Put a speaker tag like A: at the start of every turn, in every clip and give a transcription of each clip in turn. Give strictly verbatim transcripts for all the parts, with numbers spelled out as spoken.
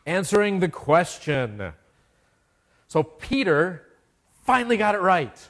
A: answering the question. So Peter finally got it right.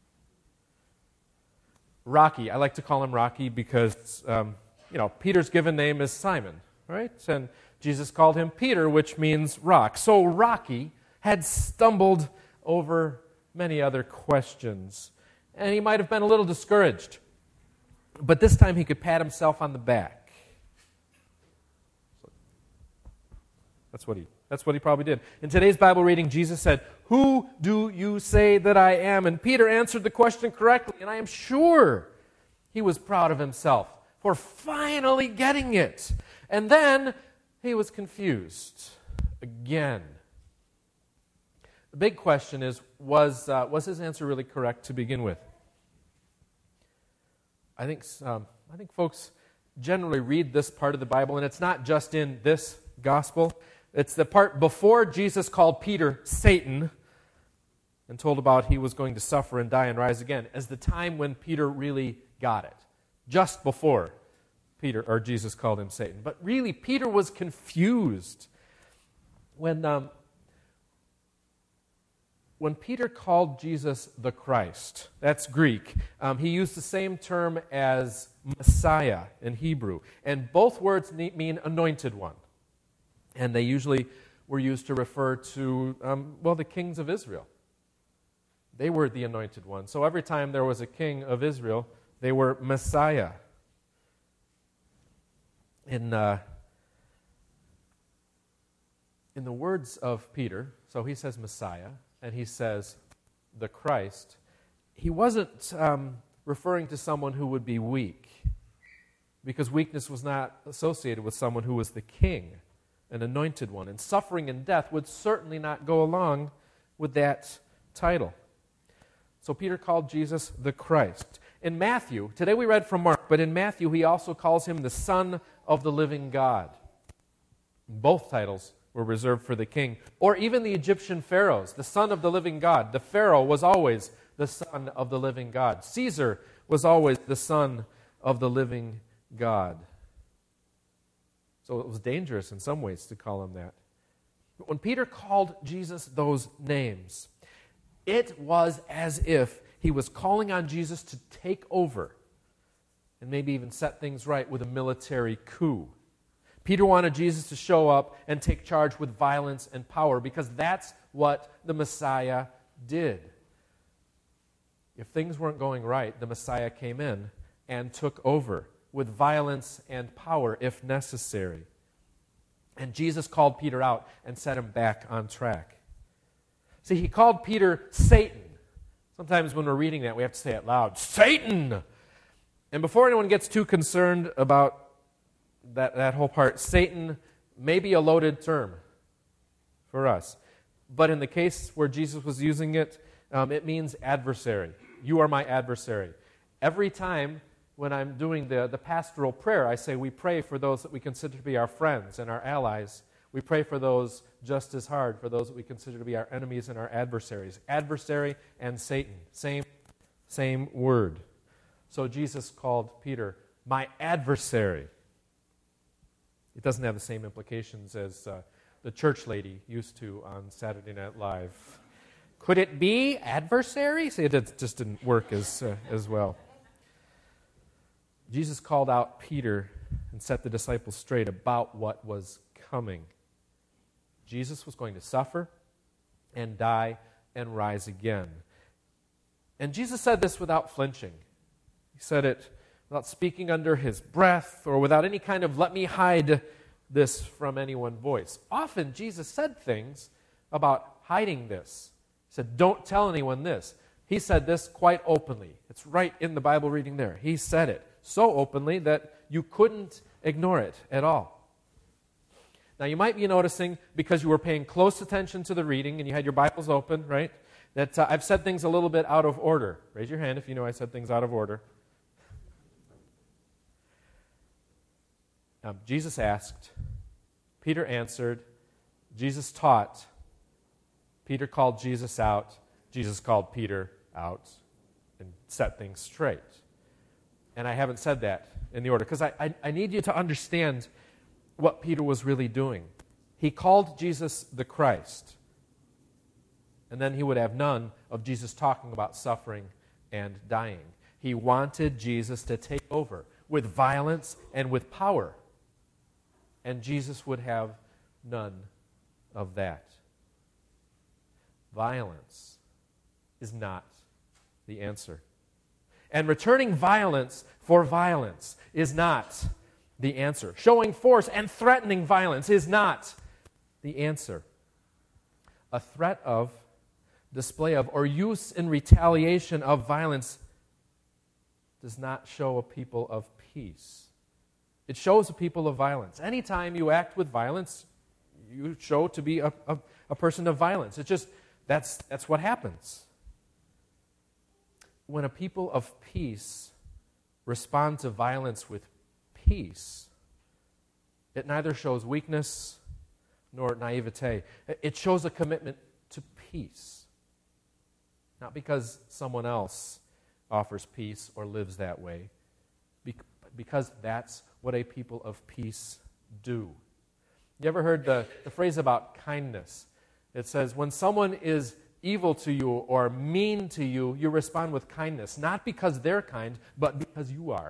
A: Rocky, I like to call him Rocky because, um, you know, Peter's given name is Simon, right? And Jesus called him Peter, which means rock. So Rocky had stumbled over many other questions, and he might have been a little discouraged. But this time he could pat himself on the back. That's what he, that's what he probably did. In today's Bible reading, Jesus said, "Who do you say that I am?" And Peter answered the question correctly, and I am sure he was proud of himself for finally getting it. And then he was confused again. The big question is, was, uh, was his answer really correct to begin with? I think um, I think folks generally read this part of the Bible, and it's not just in this gospel. It's the part before Jesus called Peter Satan and told about he was going to suffer and die and rise again, as the time when Peter really got it. Just before Peter or Jesus called him Satan. But really, Peter was confused when um, when Peter called Jesus the Christ. That's Greek. Um, he used the same term as Messiah in Hebrew, and both words mean anointed one. And they usually were used to refer to um, well, the kings of Israel. They were the anointed one. So every time there was a king of Israel, they were Messiah. In, uh, in the words of Peter, so he says Messiah, and he says the Christ, he wasn't um, referring to someone who would be weak, because weakness was not associated with someone who was the king, an anointed one. And suffering and death would certainly not go along with that title. So Peter called Jesus the Christ. In Matthew, today we read from Mark, but in Matthew he also calls him the Son of the living God. Both titles were reserved for the king, or even the Egyptian pharaohs, the Son of the living God. The Pharaoh was always the Son of the living God. Caesar was always the Son of the living God. So it was dangerous in some ways to call him that. But when Peter called Jesus those names, it was as if he was calling on Jesus to take over and maybe even set things right with a military coup. Peter wanted Jesus to show up and take charge with violence and power, because that's what the Messiah did. If things weren't going right, the Messiah came in and took over with violence and power if necessary. And Jesus called Peter out and set him back on track. See, he called Peter Satan. Sometimes when we're reading that, we have to say it loud, Satan! And before anyone gets too concerned about that, that whole part, Satan may be a loaded term for us. But in the case where Jesus was using it, um, it means adversary. You are my adversary. Every time when I'm doing the, the pastoral prayer, I say we pray for those that we consider to be our friends and our allies. We pray for those just as hard, for those that we consider to be our enemies and our adversaries. Adversary and Satan, same, same word. So Jesus called Peter my adversary. It doesn't have the same implications as uh, the church lady used to on Saturday Night Live. Could it be adversary? See, it just didn't work as, uh, as well. Jesus called out Peter and set the disciples straight about what was coming. Jesus was going to suffer and die and rise again. And Jesus said this without flinching. He said it without speaking under his breath or without any kind of let me hide this from anyone voice. Often Jesus said things about hiding this. He said, don't tell anyone this. He said this quite openly. It's right in the Bible reading there. He said it so openly that you couldn't ignore it at all. Now, you might be noticing, because you were paying close attention to the reading and you had your Bibles open, right, that uh, I've said things a little bit out of order. Raise your hand if you know I said things out of order. Um, Jesus asked, Peter answered, Jesus taught, Peter called Jesus out, Jesus called Peter out and set things straight. And I haven't said that in the order, because I, I, I need you to understand what Peter was really doing. he called Jesus the Christ. And then he would have none of Jesus talking about suffering and dying. He wanted Jesus to take over with violence and with power. And Jesus would have none of that. Violence is not the answer. And returning violence for violence is not the answer. Showing force and threatening violence is not the answer. A threat of, display of, or use in retaliation of violence does not show a people of peace. It shows a people of violence. Anytime you act with violence, you show to be a, a, a person of violence. It's just, that's, that's what happens. When a people of peace respond to violence with peace, it neither shows weakness nor naivete. It shows a commitment to peace. Not because someone else offers peace or lives that way, because that's what a people of peace do. You ever heard the, the phrase about kindness? It says, when someone is evil to you or mean to you, you respond with kindness, not because they're kind, but because you are.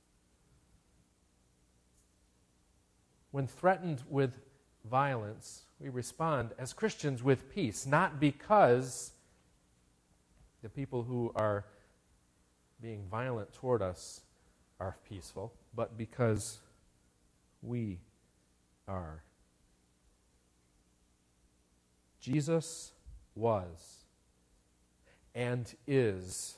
A: When threatened with violence, we respond as Christians with peace, not because the people who are being violent toward us are peaceful, but because we are. Jesus was and is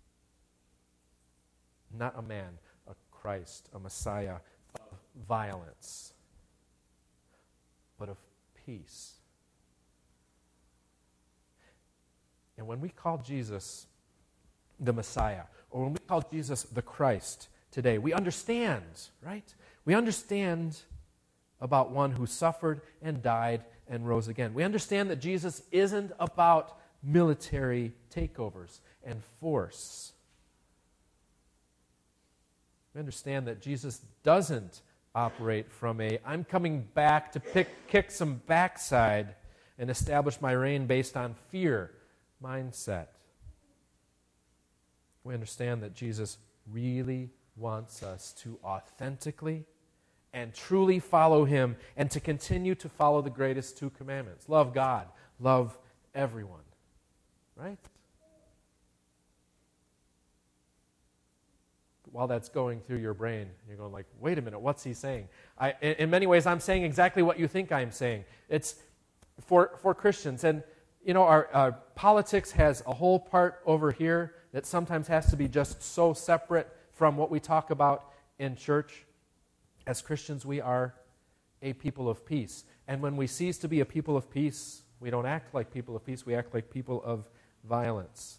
A: not a man, a Christ, a Messiah of violence, but of peace. And when we call Jesus the Messiah, or when we call Jesus the Christ today, we understand, right? We understand about one who suffered and died and rose again. We understand that Jesus isn't about military takeovers and force. We understand that Jesus doesn't operate from a, I'm coming back to pick, kick some backside and establish my reign based on fear mindset. We understand that Jesus really wants us to authentically and truly follow him and to continue to follow the greatest two commandments. Love God, love everyone. Right? While that's going through your brain, you're going like, wait a minute, what's he saying? I, in, in many ways, I'm saying exactly what you think I'm saying. It's for, for Christians. And, you know, our, our politics has a whole part over here that sometimes has to be just so separate from what we talk about in church. As Christians, we are a people of peace. And when we cease to be a people of peace, we don't act like people of peace, we act like people of violence.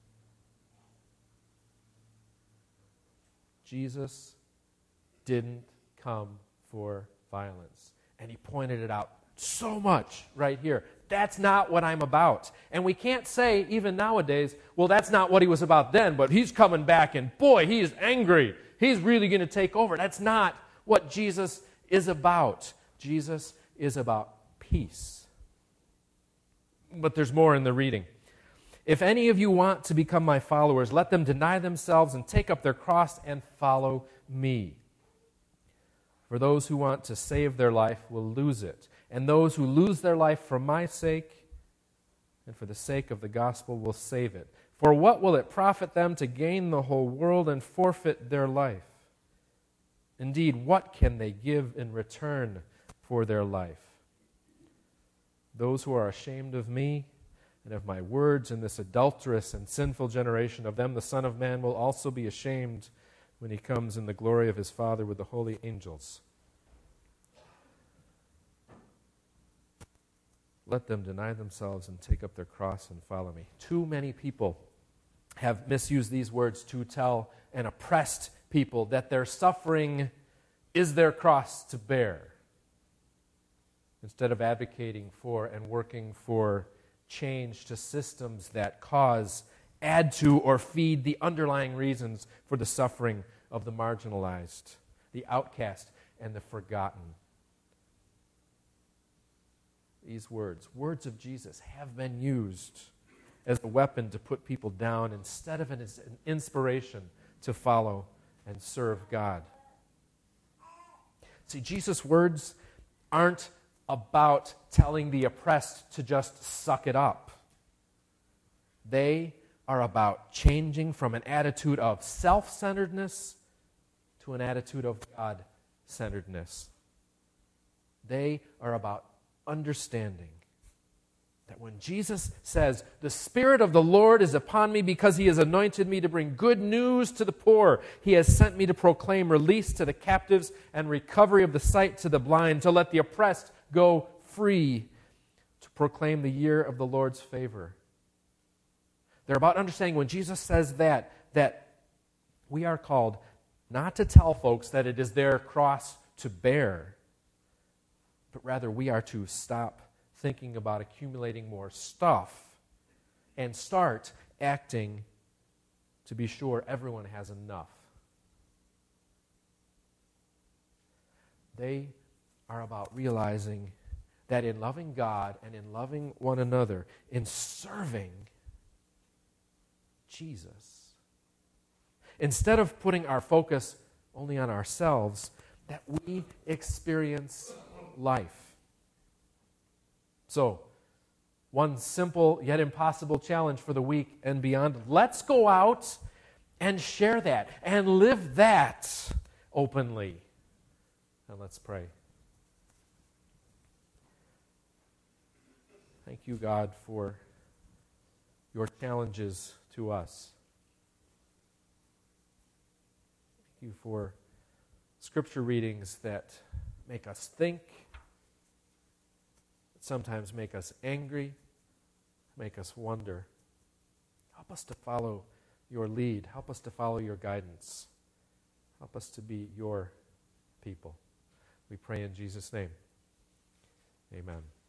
A: Jesus didn't come for violence. And he pointed it out so much right here. That's not what I'm about. And we can't say, even nowadays, well, that's not what he was about then, but he's coming back and boy, he is angry. He's really going to take over. That's not what Jesus is about. Jesus is about peace. But there's more in the reading. If any of you want to become my followers, let them deny themselves and take up their cross and follow me. For those who want to save their life will lose it, and those who lose their life for my sake and for the sake of the gospel will save it. For what will it profit them to gain the whole world and forfeit their life? Indeed, what can they give in return for their life? Those who are ashamed of me and of my words in this adulterous and sinful generation, of them the Son of Man will also be ashamed when he comes in the glory of his Father with the holy angels. Let them deny themselves and take up their cross and follow me. Too many people have misused these words to tell an oppressed people that their suffering is their cross to bear, instead of advocating for and working for change to systems that cause, add to, or feed the underlying reasons for the suffering of the marginalized, the outcast, and the forgotten. these words, words of Jesus, have been used as a weapon to put people down instead of as an inspiration to follow and serve God. See, Jesus' words aren't about telling the oppressed to just suck it up. They are about changing from an attitude of self-centeredness to an attitude of God-centeredness. They are about understanding that when Jesus says, "The Spirit of the Lord is upon me because He has anointed me to bring good news to the poor. He has sent me to proclaim release to the captives and recovery of the sight to the blind, to let the oppressed go free, to proclaim the year of the Lord's favor." They're about understanding when Jesus says that, that we are called not to tell folks that it is their cross to bear, but rather we are to stop thinking about accumulating more stuff and start acting to be sure everyone has enough. They are about realizing that in loving God and in loving one another, in serving Jesus, instead of putting our focus only on ourselves, that we experience life. So, one simple yet impossible challenge for the week and beyond. Let's go out and share that and live that openly. And let's pray. Thank you, God, for your challenges to us. Thank you for scripture readings that make us think, that sometimes make us angry, make us wonder. Help us to follow your lead. Help us to follow your guidance. Help us to be your people. We pray in Jesus' name. Amen.